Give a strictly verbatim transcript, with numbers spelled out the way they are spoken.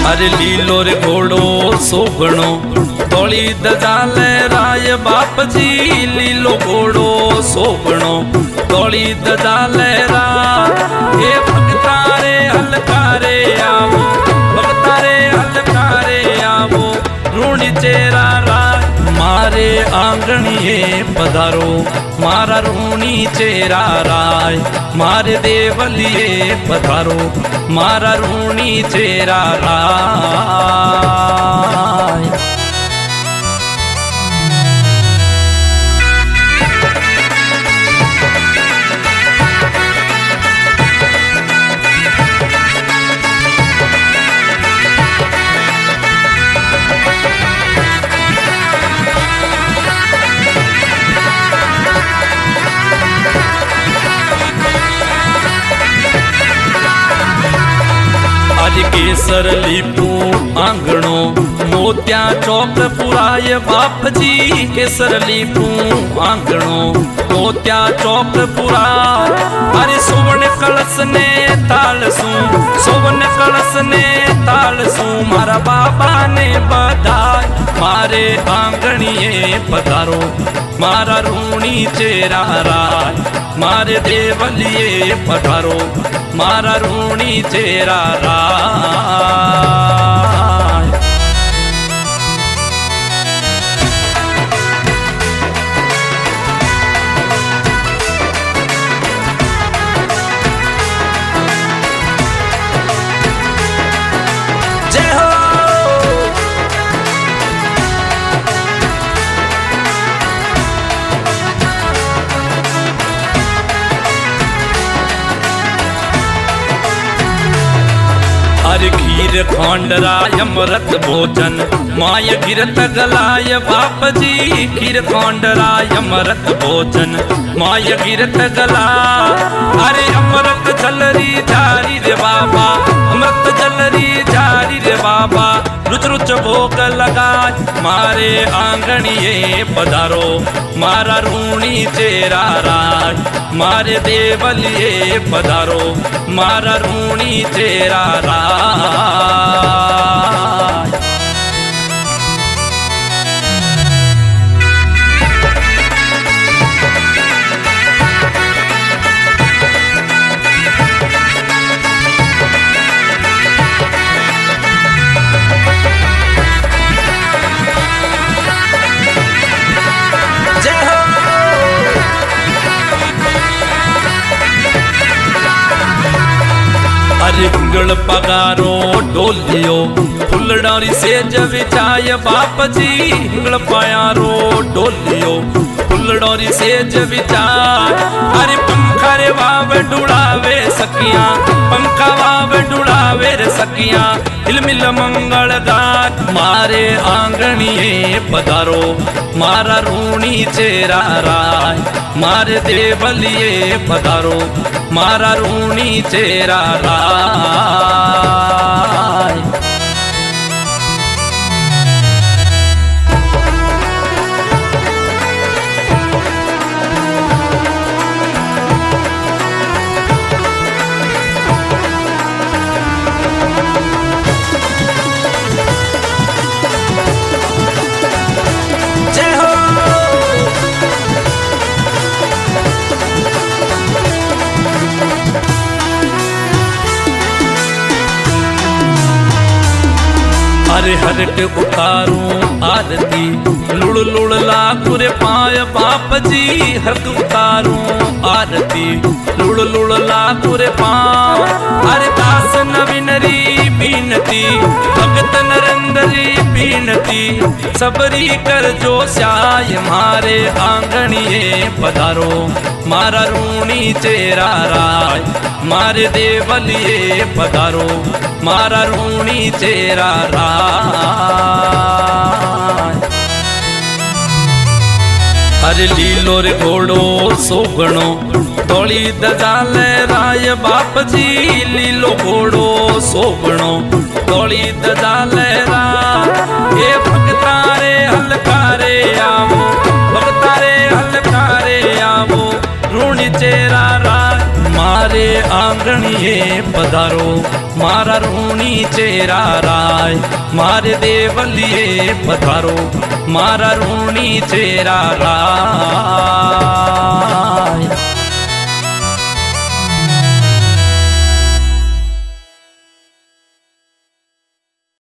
अरे लीलो रे घोड़ो सोगणो तोली दजा लहराए बाप जी लीलो घोड़ो सोगणो तोली दजा लहरा हे भगतारे हलकारे आवो भगतारे हलकारे आवो रूणी चेरा राय मारे आंगणिए पधारो मारा रूणी चेरा राय मारे देवलिए पधारो मारा रूणी चेरा राय। केसर लीपू आंगणो मोत्या चौक पुराय बाप जी केसर लीपू आंगणो मोत्या चौक पुरा अरे सुवर्ण कलश ने ताल सू सुवर्ण कलश ने ताल सू मारा बाबा ने बधाई मारे आंगणिए पधारो मारा रूणी चेरा राय मारे देवलिए पधारो मारा रूणी चेरा राय। जय हो अरे खीर खोंडराय अमृत भोजन माय गिरत गलाय बाप जी खीर खोंडराय अमृत भोजन माय गिरत गला अरे अमृत जलरी जारी रे बाबा अमृत जलरी जारी रे बाबा रुच रुच भोग लगा मारे आंगणिए पधारो मारा रूणी चेरा राय मारे देवलिए पधारो मारा रूणी चेरा राय। अरे हिंगल पगारो डोलियो फुलडारी सेज विचाय बाप जी हिंगल पयारो डोलियो फुलडारी सेज विचाय अरे पंखा रे वाव डुड़ावे सकिया पंखा वाव डुड़ावे रे सकिया हिलमिल मंगल गात मारे आंगणिए पधारो मारा रूणी चेरा राय मारे देवलिए पधारो मारा रूणी चेरा राय। अरे हरट उतारूं आरती लुड़ लुड़ लागू रे पाय बाप जी हरक उतारूं आरती लुड़ लुड़ लागू रे पाय अरे दास नवीनरी बीनती भगत नरेंद्री बीनती सबरी कर जो श्याय मारे आंगणिए पधारो मारा रूणी चेरा राय मारे देवलिए पधारो मारा रूणी चेरा राय। अरे लीलो रे घोड़ो सोगणो तोली दजा लहराय बाप जी लीलो घोड़ो सोगणो तोली दजा लहरा हे भगतारे हलकारे आवो भगतारे हलकारे आवो रूणी चेरा राय मारे आंगणिए पधारो मारा रूणी चेरा राय मारे देवलिए पधारो मारा रूणी चेरा राय।